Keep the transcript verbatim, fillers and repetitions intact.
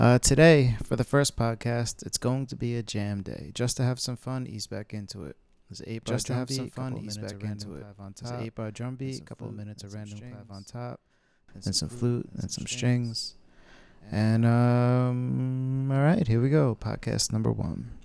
Uh, today, for the first podcast, it's going to be a jam day. Just to have some fun, ease back into it. There's an eight bar Just to drum have beat, some couple fun, of ease minutes back of into random it. clav on There's top. an eight bar drum Then beat, some couple of flute, minutes then of some random clav on strings, top, then some flute, then some strings. And, um, all right, here we go. Podcast number one.